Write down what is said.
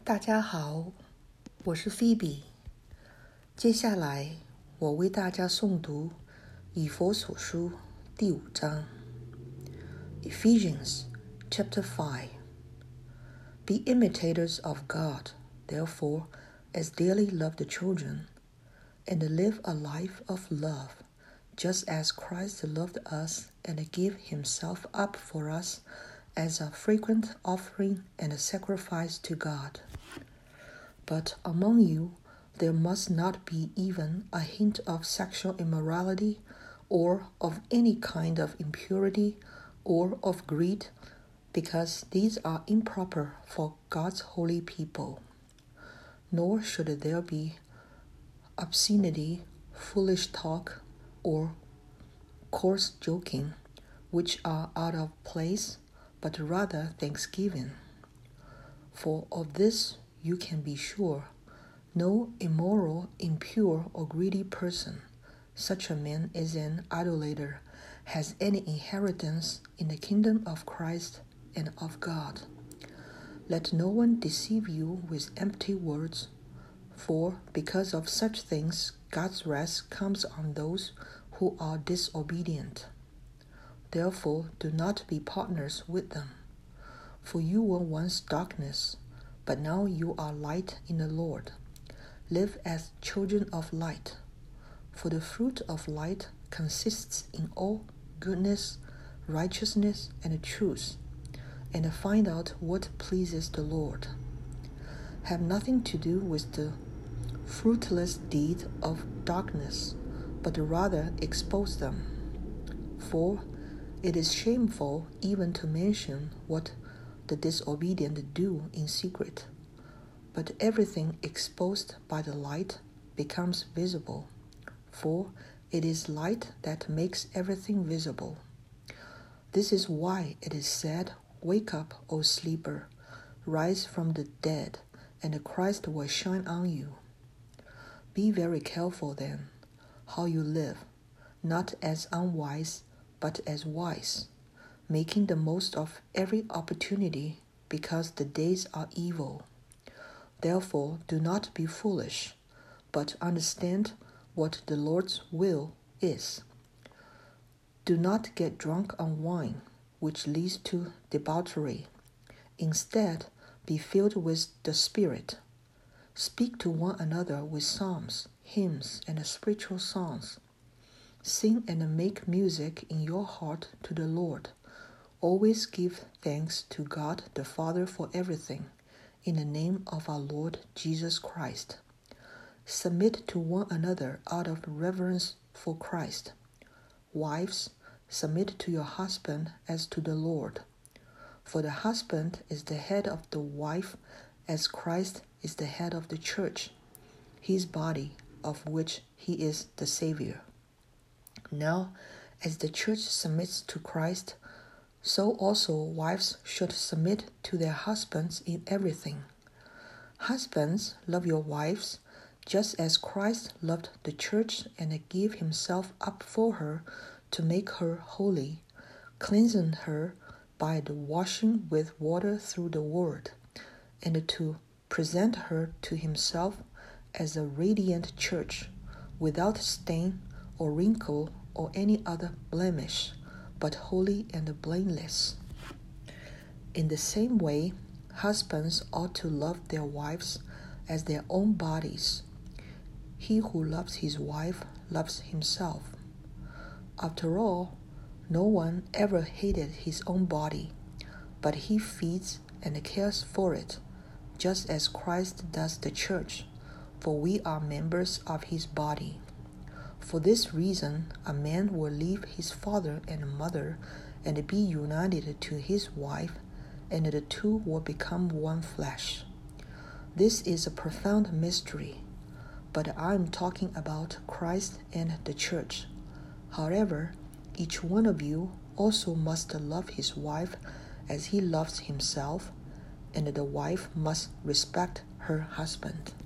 大家好，我是菲比。接下来我为大家诵读以弗所书第5章 Ephesians chapter 5. Be imitators of God, therefore, as dearly loved children, and live a life of love, just as Christ loved us and gave himself up for us as a frequent offering and a sacrifice to God. But among you there must not be even a hint of sexual immorality, or of any kind of impurity, or of greed, because these are improper for God's holy people. Nor should there be obscenity, foolish talk, or coarse joking, which are out of place, but rather thanksgiving. For of this you can be sure, no immoral, impure, or greedy person, such a man is an idolater, has any inheritance in the kingdom of Christ and of God. Let no one deceive you with empty words, for because of such things God's wrath comes on those who are disobedient. Therefore do not be partners with them. For you were once darkness, but now you are light in the Lord. Live as children of light, for the fruit of light consists in all goodness, righteousness, and truth, and find out what pleases the Lord. Have nothing to do with the fruitless deed of darkness, but rather expose them. For it is shameful even to mention what the disobedient do in secret. But everything exposed by the light becomes visible, for it is light that makes everything visible. This is why it is said, "Wake up, O sleeper, rise from the dead, and Christ will shine on you." Be very careful then how you live, not as unwise, but as wise, making the most of every opportunity, because the days are evil. Therefore do not be foolish, but understand what the Lord's will is. Do not get drunk on wine, which leads to debauchery. Instead, be filled with the Spirit. Speak to one another with psalms, hymns, and spiritual songs. Sing and make music in your heart to the Lord. Always give thanks to God the Father for everything, in the name of our Lord Jesus Christ. Submit to one another out of reverence for Christ. Wives, submit to your husband as to the Lord. For the husband is the head of the wife, as Christ is the head of the church, his body, of which he is the Savior. Now, as the church submits to Christ, so also wives should submit to their husbands in everything. Husbands, love your wives, just as Christ loved the church and gave himself up for her to make her holy, cleansing her by the washing with water through the word, and to present her to himself as a radiant church, without stain or wrinkle or any other blemish, but holy and blameless. In the same way, husbands ought to love their wives as their own bodies. He who loves his wife loves himself. After all, no one ever hated his own body, but he feeds and cares for it, just as Christ does the church, for we are members of his body. For this reason, a man will leave his father and mother and be united to his wife, and the two will become one flesh. This is a profound mystery, but I am talking about Christ and the church. However, each one of you also must love his wife as he loves himself, and the wife must respect her husband.